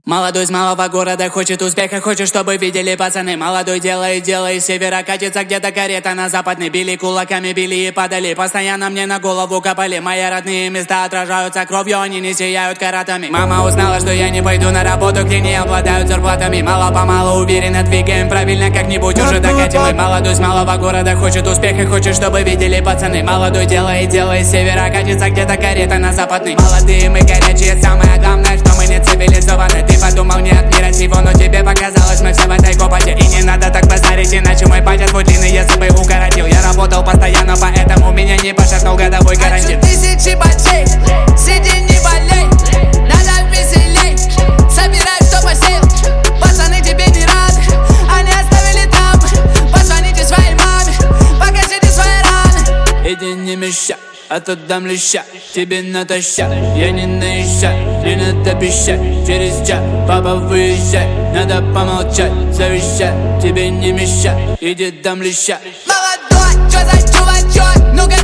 Молодой с малого города хочет успеха, хочет, чтобы видели пацаны. Молодой делает дело, из севера катится где-то карета на западный. Били кулаками, били и падали, постоянно мне на голову копали. Мои родные места отражаются кровью, они не сияют каратами. Мама узнала, что я не пойду на работу, где не обладают зарплатами. Мало-помалу уверенно двигаем, правильно как-нибудь уже докатим. И молодой с малого города хочет успеха, хочет, чтобы видели пацаны. Молодой делает дело, из севера катится где-то карета на западный. Молодые мы горячие, самое главное, что мы не цивилизованы. Ты подумал не от мира сего, но тебе показалось, мы все в этой копоте. И не надо так базарить, иначе мой батя твой длинные зубы укоротил. Я работал постоянно, поэтому меня не пошатнул годовой карантин. Тысячи батей, сиди не болей, надо веселей, собирай, кто посеял. Пацаны тебе не рады, они оставили там. Позвоните своей маме, покажите свои раны. Иди не мешай, а то дам леща, тебе натощак. Я не наезжай, не надо пищать. Через час, папа выезжай, надо помолчать, совещать. Тебе не мешай, иди дам леща. Молодой, чё за чувачок, ну-ка